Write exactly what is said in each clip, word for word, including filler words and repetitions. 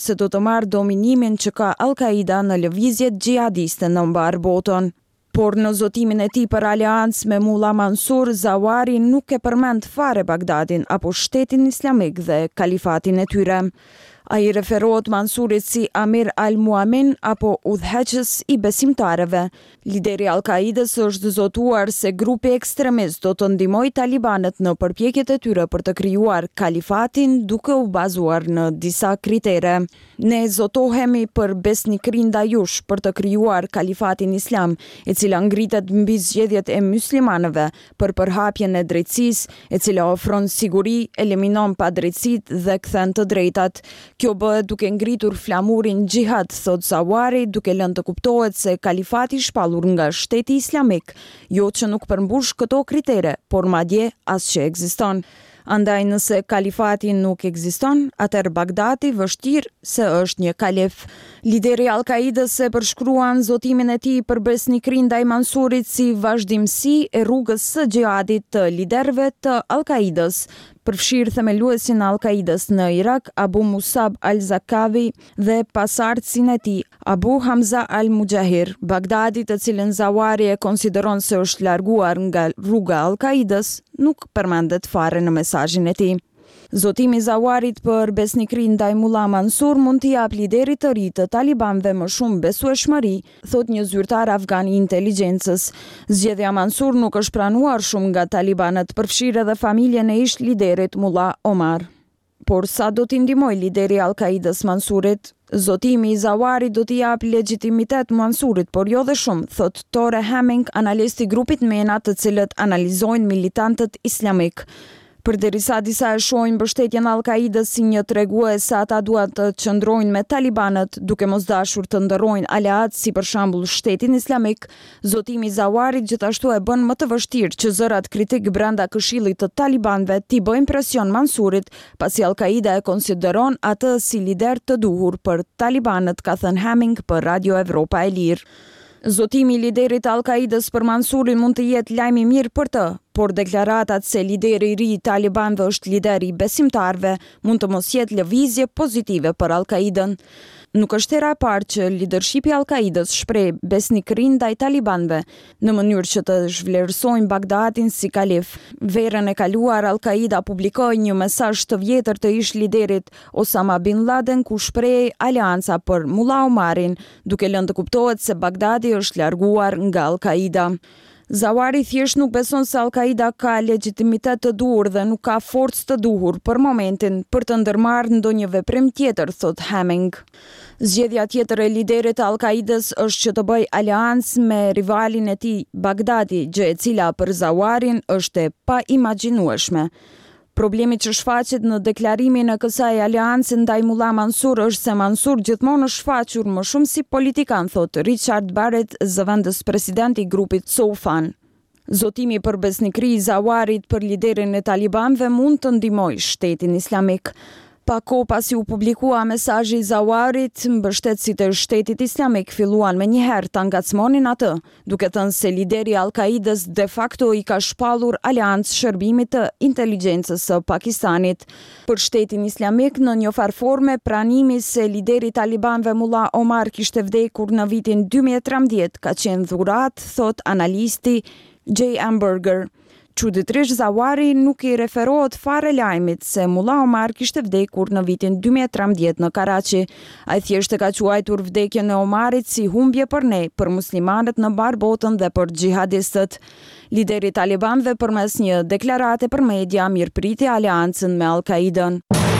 se do të marrë dominimin që ka Al-Qaida në lëvizjet gjihadiste në mbar botën. Por në zotimin e tij për aleancë me Mullah Mansur, Zawari nuk e përmend fare Bagdadin apo shtetin islamik dhe kalifatin e tyre. Ai referohet Mansurit si Amir al-Muamin apo udhëheqës i besimtarëve. Lideri Al-Qaidës është zotuar se grupi ekstremist do të ndihmojë talibanët në përpjekjet e tyre për të krijuar kalifatin duke u bazuar në disa kritere. Ne zotohemi për besnikërinë ndaj jush për të krijuar kalifatin islam, e cila ngritet mbi zgjedhjet e muslimanëve, për përhapjen e drejtësisë, e cila ofron siguri, eliminon padrejtësitë dhe kthen të drejtat. Kjo bëhet duke ngritur flamurin xhihad, thot Zawari, duke lënë të kuptohet se kalifati i shpallur nga shteti islamik, jo që nuk përmbush këto kritere, por madje as që ekziston. Andaj nëse kalifati nuk ekziston, atëherë Bagdadi vështirë se është një kalif. Lideri Al-Qaidës e përshkruan zotimin e tij për besnikërinë ndaj Mansurit si vazhdimsi e rrugës së xhihadit të liderëve të Al-Qaidës. Përfshirë themeluesin e Al-Qaidës në Irak, Abu Musab al-Zakawi dhe pasardhësin e tij, Abu Hamza al-Mujahir. Bagdadi, të cilën Zawari e konsideron se është larguar nga rruga e Al-Qaidës, nuk përmendet fare në mesazhin e tij. Zotimi i Zawarit për besnikërinë ndaj Mullah Mansur mund t'i jap liderit të ri të talibanëve më shumë besueshmëri, thot një zyrtar afgan i inteligjencës. Zgjedhja Mansur nuk është pranuar shumë nga talibanët, përfshirë edhe familjen e ish liderit Mullah Omar. Por sa do t'i ndihmojë lideri i Al-Qaidës Mansurit? Zotimi i Zawarit do t'i jap legjitimitet Mansurit, por jo dhe shumë, thot Tore Hemming, analist i grupit MENA, të cilët analizojnë militantët islamik. Përderisa disa e shohin mbështetjen e Al-Qaidës si një tregues se ata duan të qëndrojnë me talibanët, duke mos dashur të ndërrojnë aleat si për shembull shtetin islamik, zotimi i Zawarit gjithashtu e bën më të vështirë që zërat kritik brenda këshillit të talibanëve t'i bëjnë presion Mansurit, pasi Al-Qaida e konsideron atë si lider të duhur për talibanët, ka thënë Hemming për Radio Evropa e Lirë. Zotimi i liderit Al-Qaidës për Mansurin mund të jetë lajm i mirë për të, por deklaratat se lideri i ri i talibanëve është lideri i besimtarëve mund të mos jetë lëvizje pozitive për Al-Qaidën. Nuk është hera e parë që lidershipi i Al-Qaidës shpreh besnikërinë ndaj talibanëve në mënyrë që të zhvlerësojnë Bagdadin si kalif. Verën e kaluar Al-Qaida publikoi një mesazh të vjetër të ish liderit Osama bin Laden ku shprehej aleanca për Mullah Omarin, duke lënë të kuptohet se Bagdadi është larguar nga Al-Qaida. Zawari thjesht nuk beson se Al-Qaida ka legjitimitet të duhur dhe nuk ka forcë të duhur për momentin për të ndërmarrë ndonjë veprim tjetër, thot Hemming. Zgjedhja tjetër e liderit të Al-Qaidës është që të bëjë aleancë me rivalin e tij Bagdadi, gjë e cila për Zawarin është e paimagjinueshme. Problemi që shfaqet në deklarimin e kësaj aleancë ndaj Mullah Mansur është se Mansur gjithmonë është shfaqur më shumë si politikan, thot Richard Barrett, zëvendës president i grupit Soufan. Zotimi për besnikëri i Zawarit për liderin e talibanëve mund të ndihmojë shtetin islamik. Pa kohë pasi u publikua mesazhi i Zawarit, mbështetësit e shtetit islamik filluan me njëherë ta ngacmonin atë, duke thënë se lideri i Al-Qaidës de facto i ka shpallur aleancë shërbimit të inteligjencës së Pakistanit. Për shtetin islamik, në një farë forme, pranimi se lideri i talibanëve Mullah Omar kishte vdekur në vitin dy mijë e trembëdhjetë ka qenë dhurat, thot analisti J. Amberger. Çuditërisht, Zawari nuk i referohet fare lajmit se Mullah Omar kishte vdekur në vitin dy mijë e trembëdhjetë në Karachi. Ai thjesht e ka quajtur vdekjen e Omarit si humbje për ne, për muslimanët në mbar botën dhe për xhihadistët. Lideri i talibanëve përmes një deklarate për media mirëpriti aleancën me Al-Qaidën.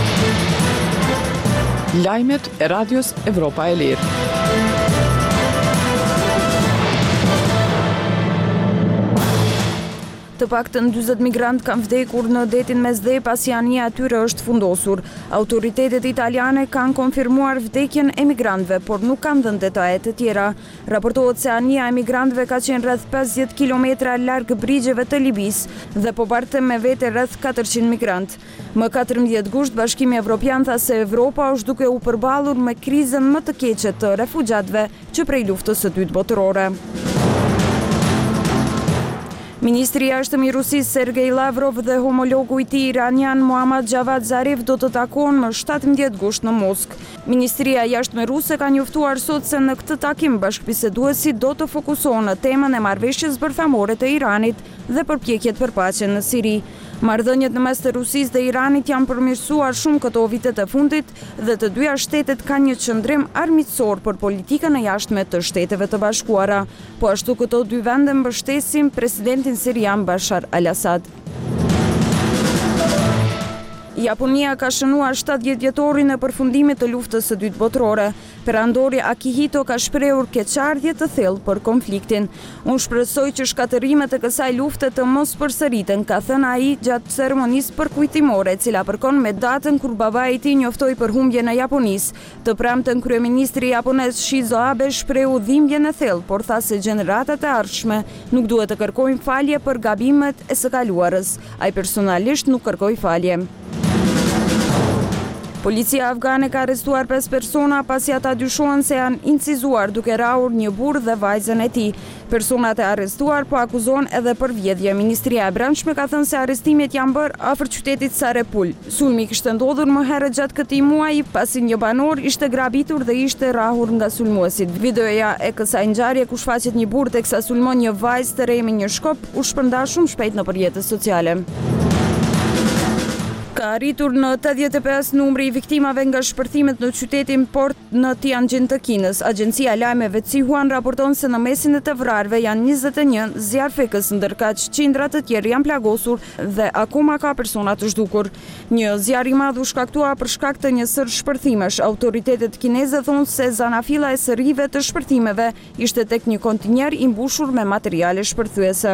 Lajmet e Radios Evropa e Lirë. Të paktën dyzet migrant kanë vdekur në detin Mesdhe pasi anija e tyre është fundosur. Autoritetet italiane kanë konfirmuar vdekjen e migrantëve, por nuk kanë dhënë detaje të tjera. Raportohet se anija e migrantëve ka qenë rreth pesëdhjetë kilometra larg brigjeve të Libisë dhe po barte me vete rreth katërqind migrant. Më katërmbëdhjetë gusht, Bashkimi Evropian tha se Evropa është duke u përballur me krizën më të keqe të refugjatëve që prej luftës së dytë botërore. Ministri i jashtëm i Rusisë Sergej Lavrov dhe homologu i tij iranian Mohammad Javad Zarif do të takohen më shtatëmbëdhjetë gusht në Moskë. Ministria e Jashtme ruse ka njoftuar sot se në këtë takim bashkëbiseduesit do të fokusohen në temën e marrëveshjes bërthamore të Iranit dhe përpjekjet për paqen në Siri. Marrëdhëniet në mes të Rusisë dhe Iranit janë përmirësuar shumë këto vitet e fundit dhe të dyja shtetet kanë një qëndrim armiqësor për politikën e jashtme të Shteteve të Bashkuara. Po ashtu këto dy vende mbështesin presidentin sirian Bashar al-Assad. Japonia ka shënuar shtatëdhjetë vjetorin e përfundimit të luftës së dytë botërore. Perandori Akihito ka shprehur keqardhje të thellë për konfliktin. Unë shpresoj që shkatërimet e kësaj lufte të mos përsëriten, ka thënë ai gjatë ceremonisë përkujtimore, e cila përkon me datën kur babai i tij njoftoi përhumbjen e Japonisë. Të premten kryeministri japonez Shinzo Abe shprehu dhimbjen e thellë, por tha se gjeneratat e ardhshme nuk duhet të kërkojnë falje për gabimet e së kaluarës. Ai personalisht nuk kërkoi falje. Policia afgane ka arrestuar pesë persona pasi ata dyshohen se janë incizuar duke rrahur një burrë dhe vajzën e tij. Personat e arrestuar po akuzohen edhe për vjedhje. Ministria e Brendshme ka thënë se arrestimet janë bërë afër qytetit Sarepul. Sulmi kishte ndodhur më herët gjatë këtij muaji pasi një banor ishte grabitur dhe ishte rrahur nga sulmuesit. Videoja e kësaj ngjarje ku shfaqet një burrë teksa sulmon një vajzë të re me një shkop u shpërnda shumë shpejt nëpër rrjetet sociale. Ka arritur në tetëdhjetë e pesë numri i viktimave nga shpërthimet në qytetin Port në Tianjin të Kinës. Agjencia e lajmeve Xinhua raporton se në mesin e të vrarëve janë njëzet e një zjarrfekës, ndërkaq qindra të tjerë janë plagosur dhe akoma ka persona të zhdukur. Një zjarr i madh u shkaktua për shkak të një sër shpërthimesh. Autoritetet kineze thonë se zanafilla e sërive të shpërthimeve ishte tek një kontinjer i mbushur me materiale shpërthyese.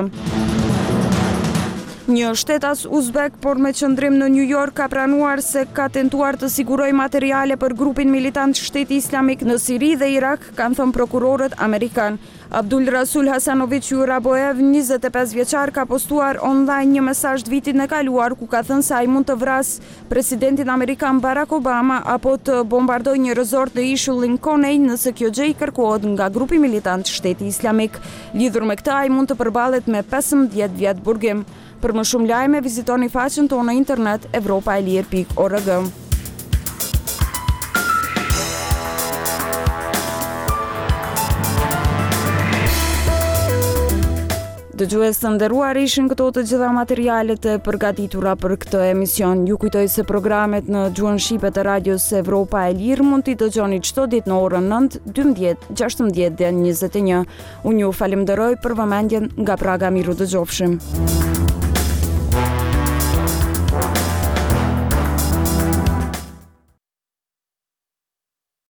Një shtetas uzbek, por me qëndrim në New York, ka pranuar se ka tentuar të sigurojë materiale për grupin militant Shteti Islamik në Siri dhe Irak, kanë thënë prokurorët amerikan. Abdul Rasul Hasanovic Juraboev, njëzet e pesë vjeçar, ka postuar online një mesazh vitin e kaluar ku ka thënë se ai mund të vrasë presidentin amerikan Barack Obama apo të bombardojë një rezort në ishullin Koney nëse kjo gjë i kërkohet nga grupi militant Shteti Islamik. Lidhur me këtë, ai mund të përballet me pesëmbëdhjetë vjet burgim. Për më shumë lajme, vizitoni faqen tonë në internet evropa e lirë pikë org. Dëgjues të nderuar, ishin këto të gjitha materialet e përgatitura për këtë emision. Ju kujtoj se programet në gjuhën shqipe të radios Evropa e Lirë mund t'i dëgjoni çdo ditë në orën nëntë, dymbëdhjetë, gjashtëmbëdhjetë dhe njëzet e një. Unë ju falenderoj për vëmendjen, nga Praga, miru dëgjofshim.